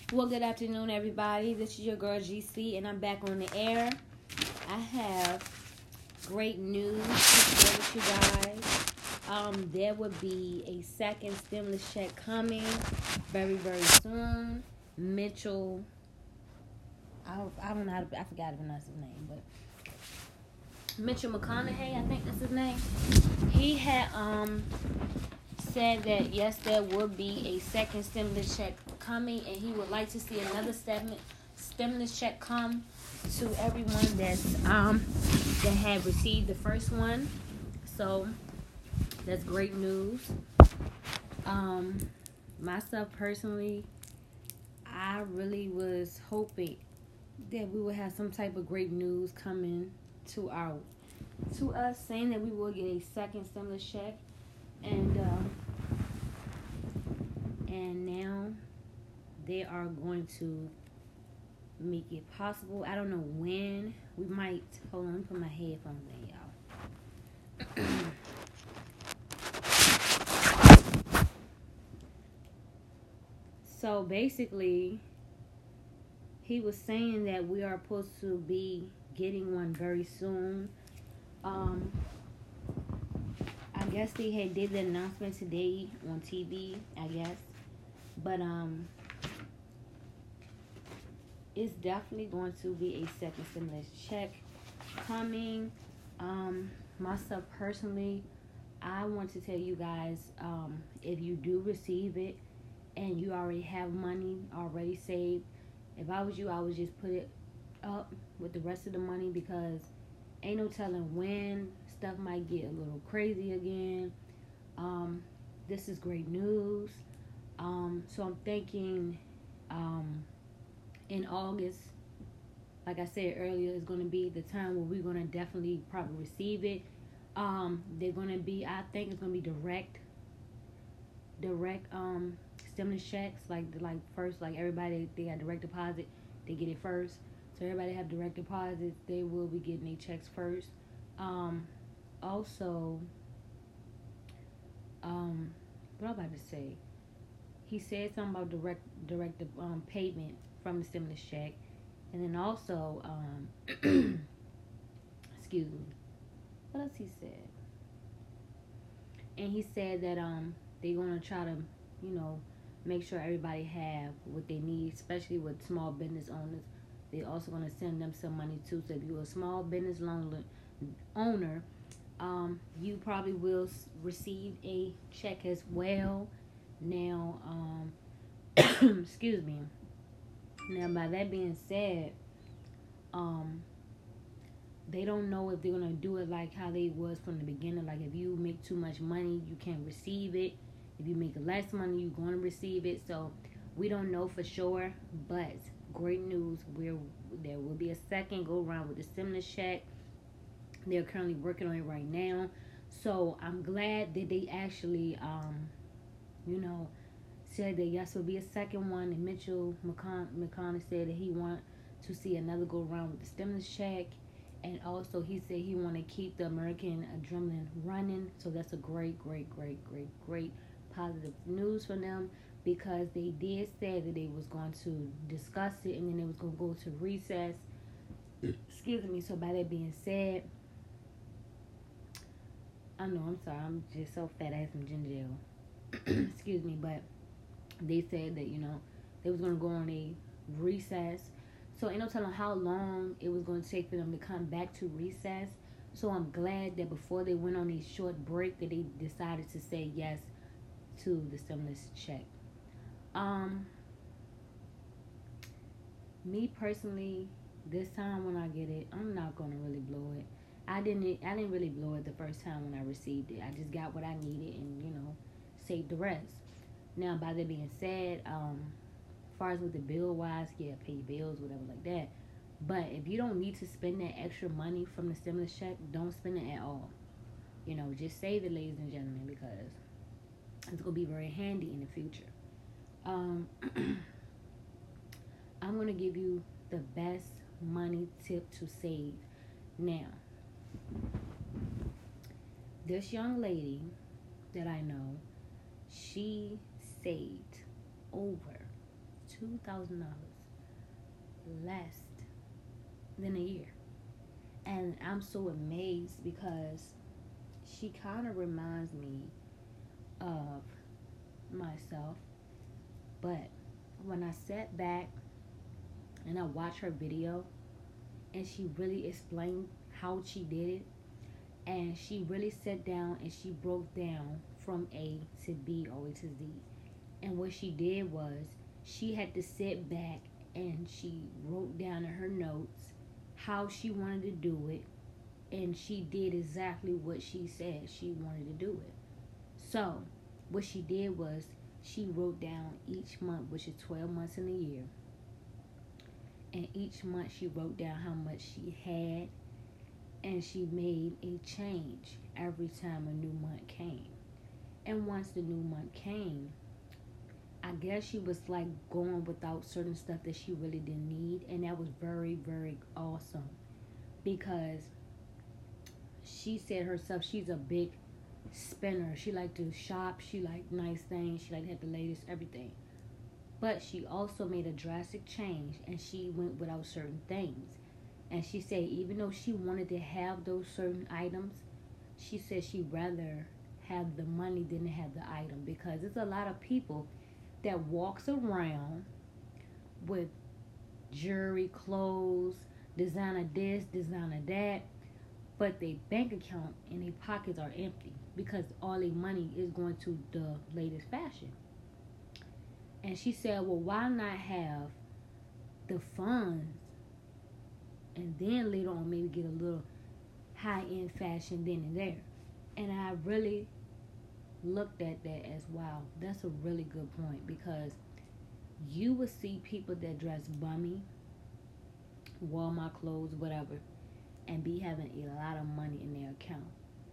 Well, good afternoon, everybody. This is your girl GC, and I'm back on the air. I have great news to share with you guys. There would be a second stimulus check coming very, very soon. Mitchell, I don't know how to, I forgot to pronounce his name, but Mitchell McConaughey, I think that's his name. He had said that yes, there would be a second stimulus check coming, and he would like to see another stimulus check come to everyone that had received the first one. So that's great news. Myself personally, I really was hoping that we would have some type of great news coming to us, saying that we will get a second stimulus check, and now they are going to make it possible. I don't know when. We might hold on. Let me put my headphones in, y'all. So basically, he was saying that we are supposed to be getting one very soon. I guess they had did the announcement today on TV, I guess. But it's definitely going to be a second stimulus check coming. Myself personally, I want to tell you guys, if you do receive it and you already have money already saved, if I was you, I would just put it up with the rest of the money, because ain't no telling when stuff might get a little crazy again. This is great news. So I'm thinking in August, like I said earlier, is going to be the time where we're going to definitely probably receive it. They're going to be, I think it's going to be direct stimulus checks, like first, like everybody, they got direct deposit, they get it first. So everybody have direct deposits, they will be getting their checks first. Also, what I'm about to say, he said something about direct payment from the stimulus check, and then also, excuse me, what else he said? And he said that they're gonna try to, make sure everybody have what they need, especially with small business owners. They're also gonna send them some money too. So if you're a small business owner, you probably will receive a check as well. Now, excuse me. Now, by that being said, they don't know if they're gonna do it like how they was from the beginning. Like, if you make too much money, you can't receive it. If you make less money, you're gonna receive it. So we don't know for sure, but great news. There will be a second go around with the stimulus check. They're currently working on it right now. So I'm glad that they actually, said that yes, will be a second one. And Mitchell McConnell said that he want to see another go around with the stimulus check. And also he said he want to keep the American adrenaline running. So that's a great positive news for them, because they did say that they was going to discuss it and then they was going to go to recess. Excuse me. So by that being said, I know, I'm sorry, I'm just so fat, I had some ginger ale. Excuse me, but they said that, they was going to go on a recess. So ain't no telling how long it was going to take for them to come back to recess. So I'm glad that before they went on a short break that they decided to say yes to the stimulus check. Me personally, this time when I get it, I'm not going to really blow it. I didn't really blow it the first time when I received it. I just got what I needed and, saved the rest. Now, by that being said, as far as with the bill wise, yeah, pay your bills, whatever like that. But if you don't need to spend that extra money from the stimulus check, don't spend it at all. Just save it, ladies and gentlemen, because it's going to be very handy in the future. I'm going to give you the best money tip to save. Now, this young lady that I know, she saved over $2,000 less than a year. And I'm so amazed because she kind of reminds me of myself. But when I sat back and I watched her video and she really explained how she did it, and she really sat down and she broke down from A to B all the way to Z. And what she did was she had to sit back and she wrote down in her notes how she wanted to do it, and she did exactly what she said she wanted to do it. So what she did was she wrote down each month, which is 12 months in a year, and each month she wrote down how much she had, and she made a change every time a new month came. And once the new month came, I guess she was like going without certain stuff that she really didn't need, and that was very, very awesome because she said herself she's a big spender. She like to shop, she like nice things, she like to have the latest everything. But she also made a drastic change and she went without certain things. And she said even though she wanted to have those certain items, she said she'd rather have the money than to have the item, because there's a lot of people that walks around with jewelry, clothes, designer this, designer that, but their bank account and their pockets are empty because all their money is going to the latest fashion. And she said, well, why not have the funds and then later on maybe get a little high-end fashion then and there. And I really looked at that as, wow, that's a really good point, because you would see people that dress bummy, Walmart clothes, whatever, and be having a lot of money in their account.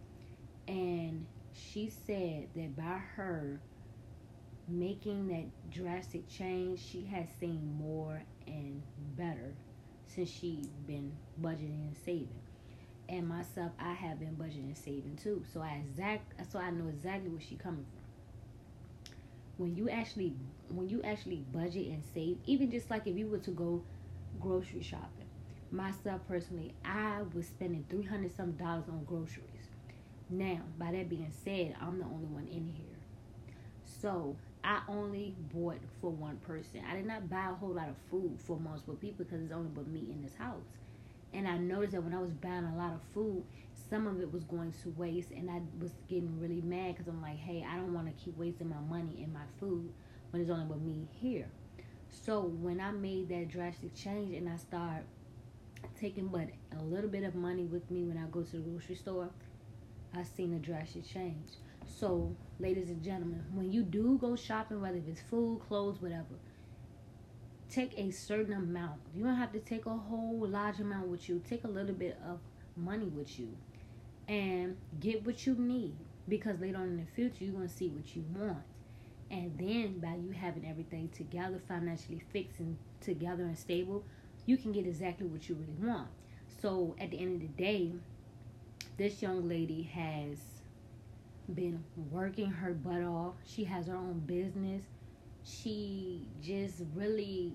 And she said that by her making that drastic change, she has seen more and better since she been budgeting and saving. And myself, I have been budgeting and saving too. So I know exactly where she's coming from. When you actually budget and save, even just like if you were to go grocery shopping, myself personally, I was spending $300 some on groceries. Now, by that being said, I'm the only one in here, so I only bought for one person. I did not buy a whole lot of food for multiple people because it's only but me in this house. And I noticed that when I was buying a lot of food, some of it was going to waste, and I was getting really mad because I'm like, hey, I don't want to keep wasting my money in my food when it's only but me here. So when I made that drastic change and I start taking but a little bit of money with me when I go to the grocery store, I seen a drastic change. So, ladies and gentlemen, when you do go shopping, whether it's food, clothes, whatever, take a certain amount. You don't have to take a whole large amount with you. Take a little bit of money with you and get what you need, because later on in the future, you're going to see what you want. And then by you having everything together, financially fixed and together and stable, you can get exactly what you really want. So at the end of the day, this young lady has been working her butt off. She has her own business. She just really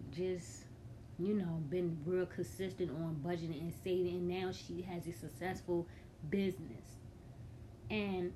been real consistent on budgeting and saving, and now she has a successful business. And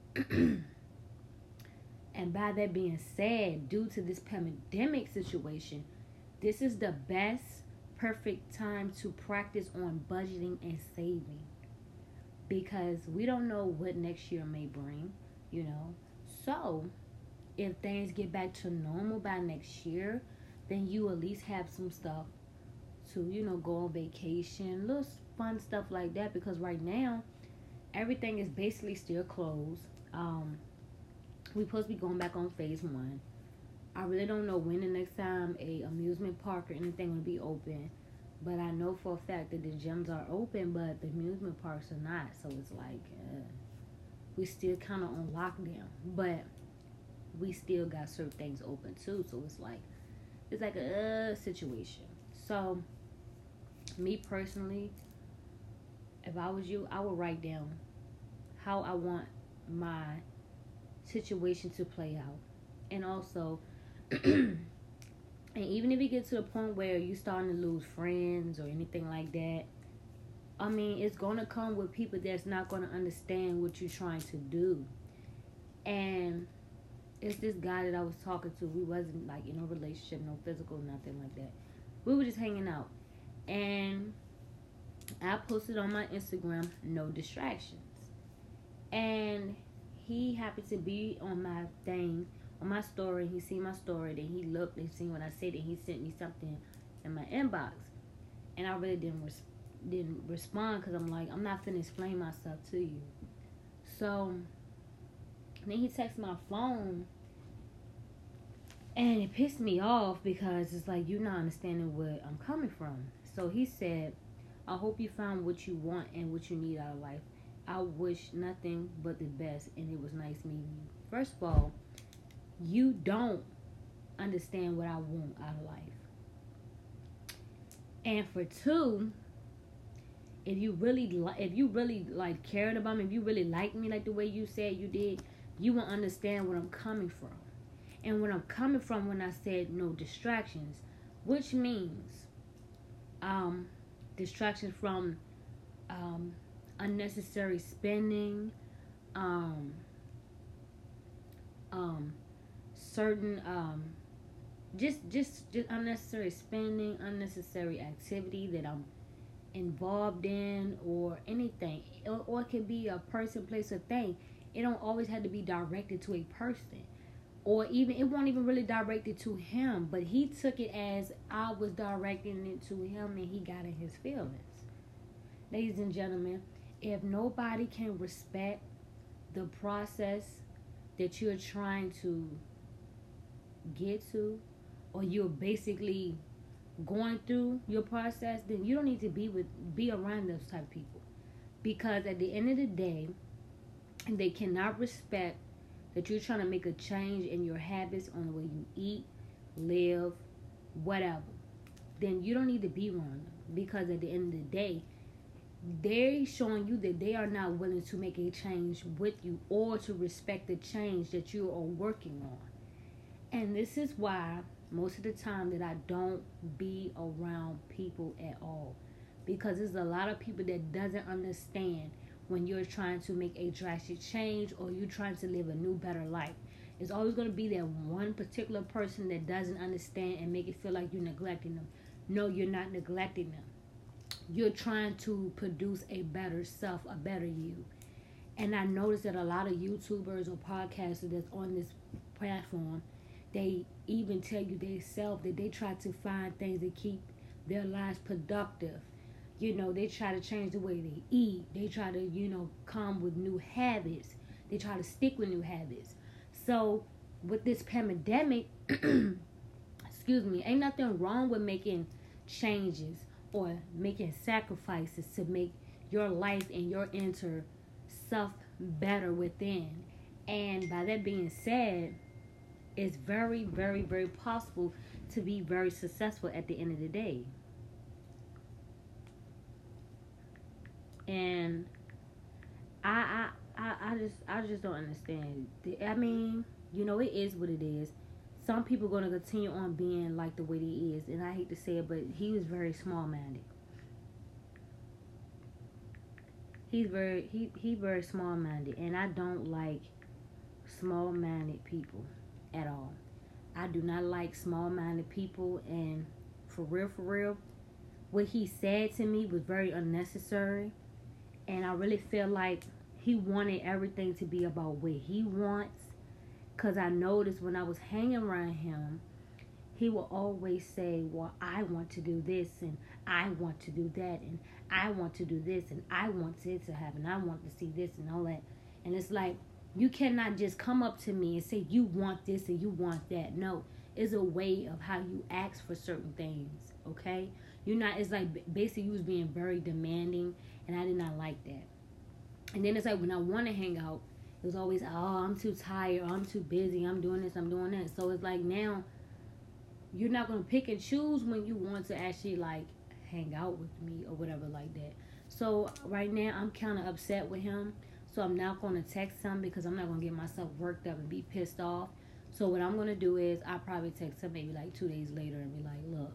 and by that being said, due to this pandemic situation, this is the best perfect time to practice on budgeting and saving, because we don't know what next year may bring, So if things get back to normal by next year, then you at least have some stuff to, go on vacation, little fun stuff like that, because right now everything is basically still closed. We're supposed to be going back on phase 1. I really don't know when the next time a amusement park or anything will be open, but I know for a fact that the gyms are open, but the amusement parks are not. So it's like we still kind of on lockdown, but we still got certain things open too. So it's like a situation. So me personally, if I was you, I would write down how I want my situation to play out, and also and even if you get to the point where you starting to lose friends or anything like that, I mean, it's going to come with people that's not going to understand what you're trying to do. And it's this guy that I was talking to. We wasn't like in a relationship, no physical, nothing like that. We were just hanging out. And I posted on my Instagram, no distractions. And he happened to be on my thing, on my story. He seen my story. Then he looked and seen what I said. And he sent me something in my inbox. And I really didn't respond because I'm like, I'm not finna explain myself to you. So then he texted my phone. And it pissed me off because it's like, you're not understanding where I'm coming from. So he said, I hope you found what you want and what you need out of life. I wish nothing but the best, and it was nice meeting you. First of all, you don't understand what I want out of life. And for two, if you really like cared about me, if you really like me like the way you said you did, you will understand where I'm coming from. And where I'm coming from when I said no distractions, which means distractions from unnecessary spending, certain just unnecessary spending, unnecessary activity that I'm involved in, or anything, or it could be a person, place, or thing. It don't always have to be directed to a person, or even it won't even really direct it to him, but he took it as I was directing it to him, and he got in his feelings. Ladies and gentlemen, if nobody can respect the process that you're trying to get to, or you're basically going through your process, then you don't need to be around those type of people. Because at the end of the day, they cannot respect that you're trying to make a change in your habits, on the way you eat, live, whatever. Then you don't need to be around them. Because at the end of the day, they're showing you that they are not willing to make a change with you, or to respect the change that you are working on. And this is why most of the time that I don't be around people at all. Because there's a lot of people that doesn't understand when you're trying to make a drastic change, or you're trying to live a new, better life. It's always going to be that one particular person that doesn't understand and make it feel like you're neglecting them. No, you're not neglecting them. You're trying to produce a better self, a better you. And I noticed that a lot of YouTubers or podcasters that's on this platform, they even tell you themselves that they try to find things that keep their lives productive. You know, they try to change the way they eat. They try to, come with new habits. They try to stick with new habits. So, with this pandemic, excuse me, ain't nothing wrong with making changes or making sacrifices to make your life and your inner self better within. And by that being said, it's very, very, very possible to be very successful at the end of the day. And I just don't understand. I mean, it is what it is. Some people are gonna continue on being like the way he is, and I hate to say it, but he was very small-minded. He's very small-minded, and I don't like small-minded people at all. I do not like small-minded people, and for real, what he said to me was very unnecessary. And I really feel like he wanted everything to be about what he wants. Because I noticed when I was hanging around him, he will always say, well, I want to do this, and I want to do that, and I want to do this, and I want it to happen. I want to see this and all that. And it's like, you cannot just come up to me and say you want this and you want that. No, it's a way of how you ask for certain things, okay? It's like basically you was being very demanding, and I did not like that. And then it's like when I want to hang out, it was always, oh, I'm too tired, I'm too busy, I'm doing this, I'm doing that. So it's like now you're not going to pick and choose when you want to actually like hang out with me or whatever like that. So right now I'm kind of upset with him. So I'm not going to text him because I'm not going to get myself worked up and be pissed off. So what I'm going to do is I'll probably text her maybe like 2 days later and be like, look,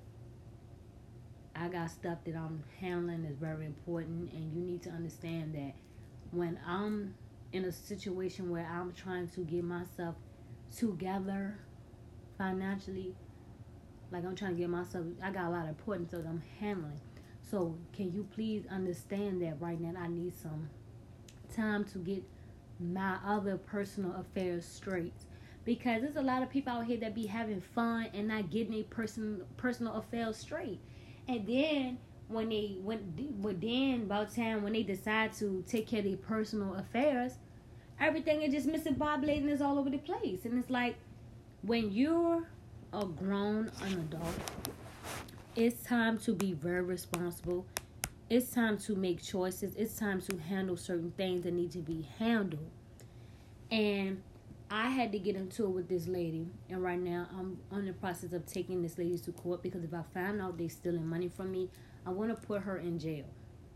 I got stuff that I'm handling that's very important, and you need to understand that when I'm in a situation where I'm trying to get myself together financially, like I'm trying to get myself, I got a lot of important stuff that I'm handling. So can you please understand that right now I need some time to get my other personal affairs straight, because there's a lot of people out here that be having fun and not getting their personal affairs straight. And then when by the time when they decide to take care of their personal affairs, everything is just misbobulating, is all over the place. And it's like, when you're a grown adult, it's time to be very responsible. It's time to make choices. It's time to handle certain things that need to be handled. And I had to get into it with this lady, and right now I'm on the process of taking this lady to court, because if I find out they stealing money from me, I want to put her in jail.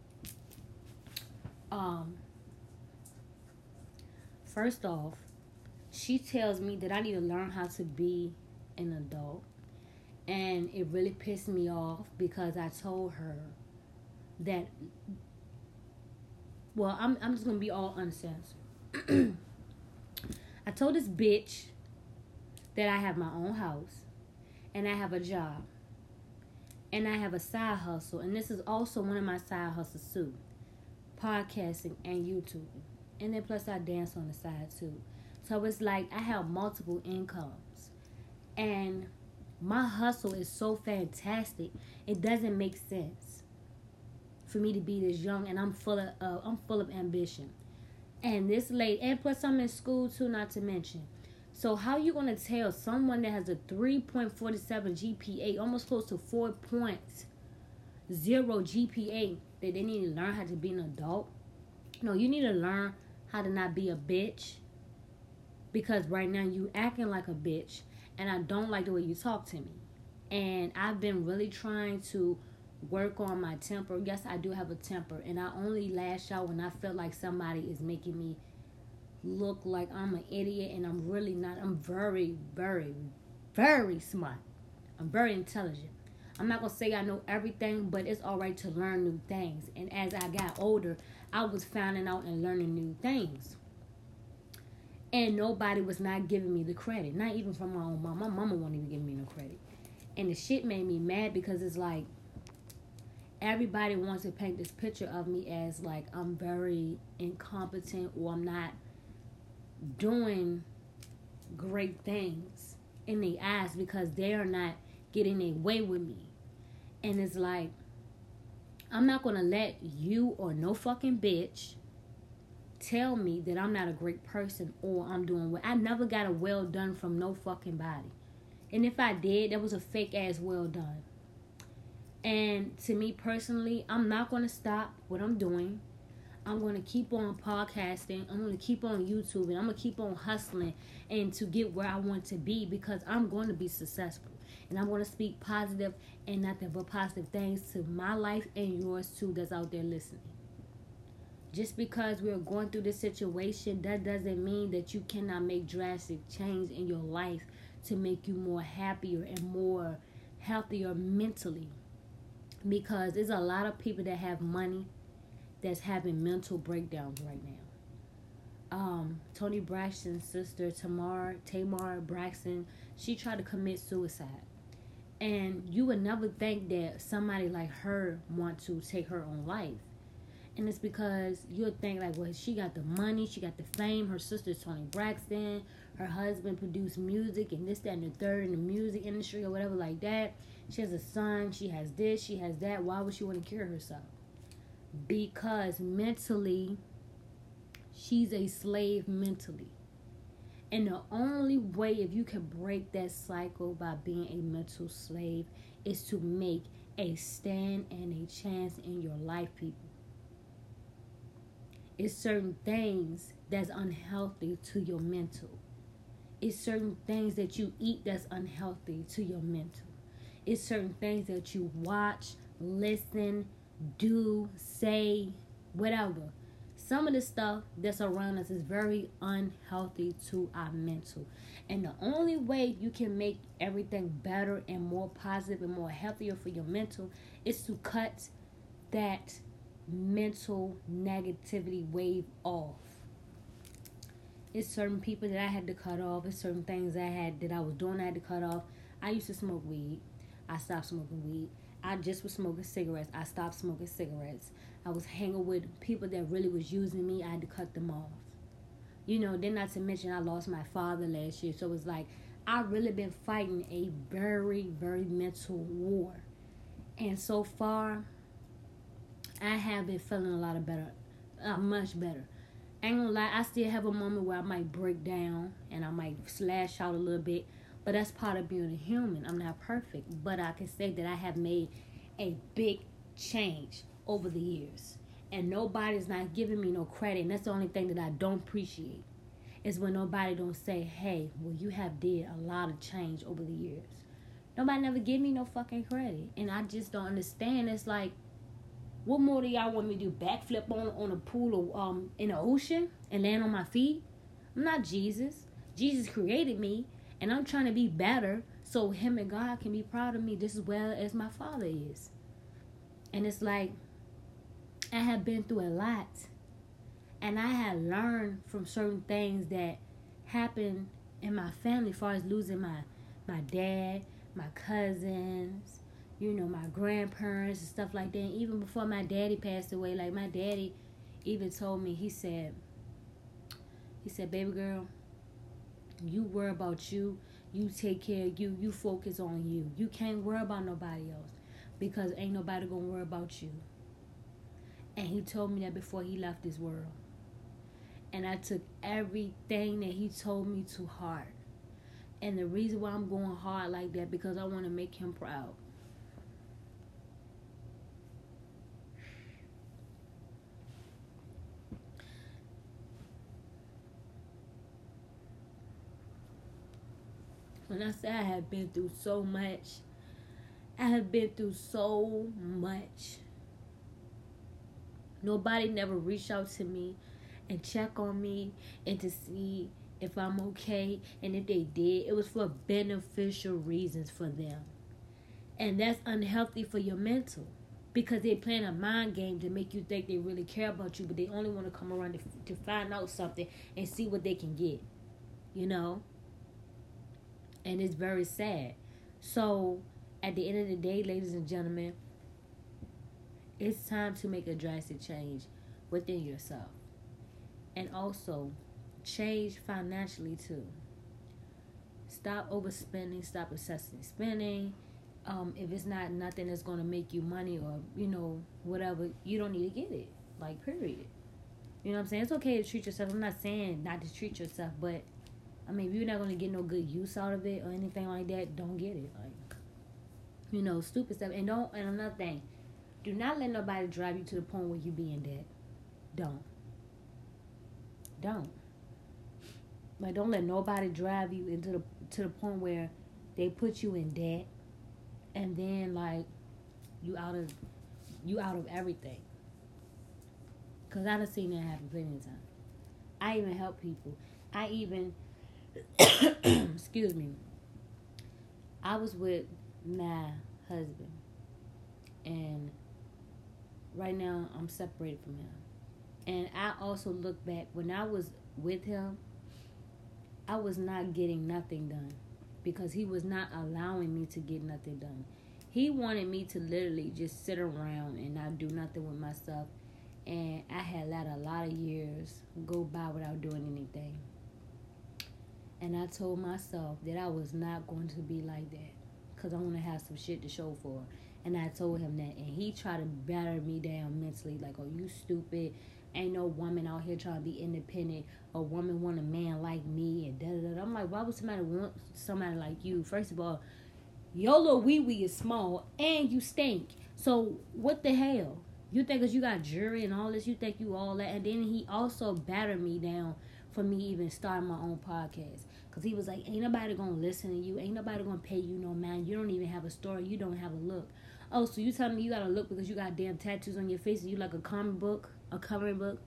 First off, she tells me that I need to learn how to be an adult, and it really pissed me off because I told her that, well, I'm just gonna be all uncensored. I told this bitch that I have my own house, and I have a job, and I have a side hustle, and this is also one of my side hustles too, podcasting and YouTube, and then plus I dance on the side too. So it's like I have multiple incomes, and my hustle is so fantastic. It doesn't make sense for me to be this young, and I'm full of ambition. And this lady, and plus I'm in school too, not to mention. So how you gonna tell someone that has a 3.47 GPA, almost close to 4.0 GPA, that they need to learn how to be an adult? No, you need to learn how to not be a bitch, because right now you acting like a bitch, and I don't like the way you talk to me. And I've been really trying to work on my temper. Yes, I do have a temper, and I only lash out when I feel like somebody is making me look like I'm an idiot, and I'm really not. I'm very, very, very smart. I'm very intelligent. I'm not going to say I know everything, but it's all right to learn new things. And as I got older, I was finding out and learning new things. And nobody was not giving me the credit. Not even from my own mom. My mama won't even give me no credit. And the shit made me mad, because it's like, everybody wants to paint this picture of me as like I'm very incompetent, or I'm not doing great things in their eyes, because they are not getting their way with me. And it's like, I'm not going to let you or no fucking bitch tell me that I'm not a great person or I'm doing well. I never got a well done from no fucking body. And if I did, that was a fake ass well done. And to me personally, I'm not going to stop what I'm doing. I'm going to keep on podcasting. I'm going to keep on YouTube. And I'm going to keep on hustling and to get where I want to be, because I'm going to be successful. And I'm going to speak positive and nothing but positive things to my life and yours too that's out there listening. Just because we're going through this situation, that doesn't mean that you cannot make drastic change in your life to make you more happier and more healthier mentally. Because there's a lot of people that have money that's having mental breakdowns right now. Toni Braxton's sister, Tamar Braxton, she tried to commit suicide. And you would never think that somebody like her want to take her own life. And it's because you'll think like, well, she got the money, she got the fame, her sister's Toni Braxton, her husband produced music and this, that, and the third in the music industry or whatever like that. She has a son, she has this, she has that. Why would she want to kill herself? Because mentally, she's a slave mentally. And the only way, if you can break that cycle by being a mental slave, is to make a stand and a chance in your life, people. It's certain things that's unhealthy to your mental. It's certain things that you eat that's unhealthy to your mental. It's certain things that you watch, listen, do, say, whatever. Some of the stuff that's around us is very unhealthy to our mental. And the only way you can make everything better and more positive and more healthier for your mental is to cut that mental negativity wave off. It's certain people that I had to cut off. It's certain things that I was doing I had to cut off. I used to smoke weed. I stopped smoking weed. I just was smoking cigarettes. I stopped smoking cigarettes. I was hanging with people that really was using me. I had to cut them off. Then not to mention I lost my father last year. So it was like I really been fighting a very, very mental war. And so far, I have been feeling a lot better. Much better. Ain't gonna lie, I still have a moment where I might break down and I might slash out a little bit. But that's part of being a human. I'm not perfect. But I can say that I have made a big change over the years. And nobody's not giving me no credit. And that's the only thing that I don't appreciate. Is when nobody don't say, hey, well, you have did a lot of change over the years. Nobody never give me no fucking credit. And I just don't understand. It's like, what more do y'all want me to do? Backflip on a pool or in the ocean and land on my feet? I'm not Jesus. Jesus created me. And I'm trying to be better so him and God can be proud of me just as well as my father is. And it's like, I have been through a lot. And I had learned from certain things that happened in my family as far as losing my dad, my cousins, my grandparents and stuff like that. And even before my daddy passed away, like my daddy even told me, he said, baby girl, you worry about you. You take care of you. You focus on you. You can't worry about nobody else because ain't nobody going to worry about you. And he told me that before he left this world. And I took everything that he told me to heart. And the reason why I'm going hard like that because I want to make him proud. When I say I have been through so much, I have been through so much. Nobody never reached out to me and check on me and to see if I'm okay. And if they did, it was for beneficial reasons for them. And that's unhealthy for your mental. Because they're playing a mind game to make you think they really care about you. But they only want to come around to find out something and see what they can get. And it's very sad. So, at the end of the day, ladies and gentlemen, it's time to make a drastic change within yourself. And also, change financially too. Stop overspending. Stop excessive spending. If it's not nothing that's going to make you money or, whatever, you don't need to get it. Like, period. You know what I'm saying? It's okay to treat yourself. I'm not saying not to treat yourself, but if you're not going to get no good use out of it or anything like that, don't get it. Like, stupid stuff. And another thing, do not let nobody drive you to the point where you be in debt. Don't. Like, don't let nobody drive you to the point where they put you in debt, and then like you out of everything. Cause I done seen that happen plenty of times. I even help people. Excuse me. I was with my husband, and right now I'm separated from him. And I also look back when I was with him, I was not getting nothing done because he was not allowing me to get nothing done. He wanted me to literally just sit around and not do nothing with myself. And I had let a lot of years go by without doing anything. And I told myself that I was not going to be like that because I want to have some shit to show for. And I told him that. And he tried to batter me down mentally. Like, oh, you stupid. Ain't no woman out here trying to be independent. A woman want a man like me. And da-da-da. I'm like, why would somebody want somebody like you? First of all, your little wee-wee is small. And you stink. So, what the hell? You think because you got jewelry and all this, you think you all that. And then he also battered me down for me even starting my own podcast. Because he was like, ain't nobody going to listen to you. Ain't nobody going to pay you no mind. You don't even have a story. You don't have a look. Oh, so you telling me you got to look because you got damn tattoos on your face and you like a comic book, a coloring book?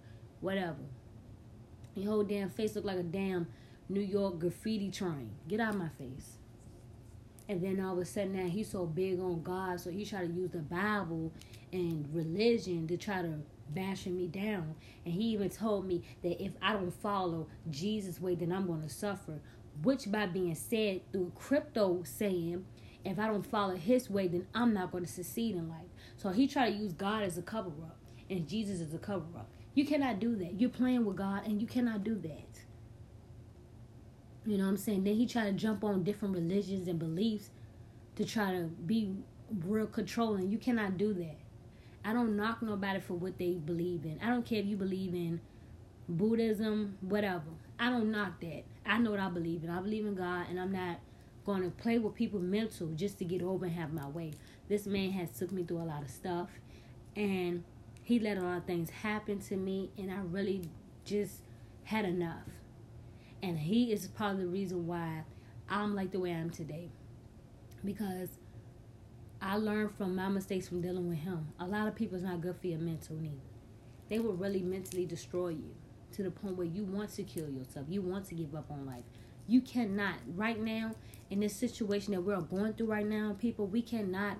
whatever. Your whole damn face look like a damn New York graffiti train. Get out of my face. And then all of a sudden now he's so big on God, so he try to use the Bible and religion to try to bashing me down. And he even told me that if I don't follow Jesus' way, then I'm going to suffer. Which by being said through crypto saying, if I don't follow his way, then I'm not going to succeed in life. So he tried to use God as a cover-up and Jesus as a cover-up. You cannot do that. You're playing with God and you cannot do that. You know what I'm saying? Then he tried to jump on different religions and beliefs to try to be real controlling. You cannot do that. I don't knock nobody for what they believe in. I don't care if you believe in Buddhism, whatever. I don't knock that. I know what I believe in. I believe in God, and I'm not going to play with people's mental just to get over and have my way. This man has took me through a lot of stuff, and he let a lot of things happen to me, and I really just had enough. And he is part of the reason why I'm like the way I am today. Because I learned from my mistakes from dealing with him. A lot of people is not good for your mental neither. They will really mentally destroy you to the point where you want to kill yourself. You want to give up on life. You cannot. Right now, in this situation that we're going through right now, people, we cannot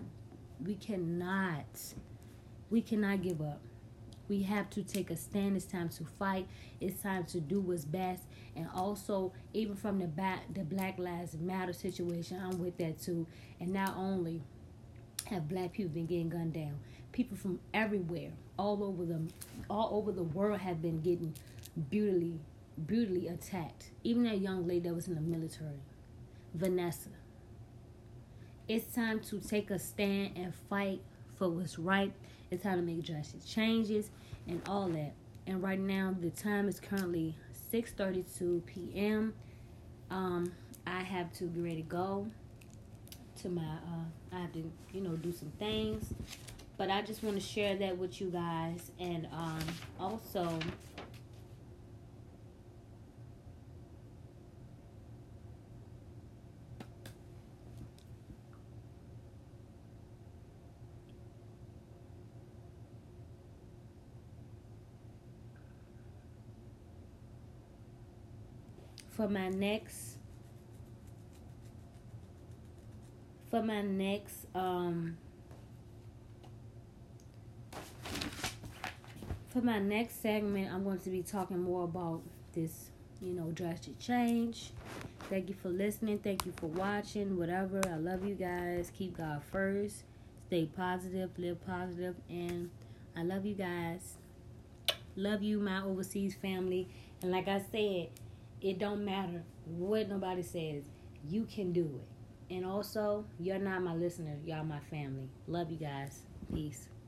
give up. We have to take a stand. It's time to fight. It's time to do what's best. And also, even from the Black Lives Matter situation, I'm with that too. And not only have black people been getting gunned down, people from everywhere, all over the world have been getting brutally attacked. Even that young lady that was in the military, Vanessa. It's time to take a stand and fight for what's right. It's time to make drastic changes and all that. And right now, the time is currently 6:32 p.m. I have to get ready to go to my, I have to, do some things. But I just want to share that with you guys. And also, for my next segment, I'm going to be talking more about this, drastic change. Thank you for listening. Thank you for watching. Whatever. I love you guys. Keep God first. Stay positive. Live positive. And I love you guys. Love you, my overseas family. And like I said, it don't matter what nobody says. You can do it. And also, you're not my listener. Y'all my family. Love you guys. Peace.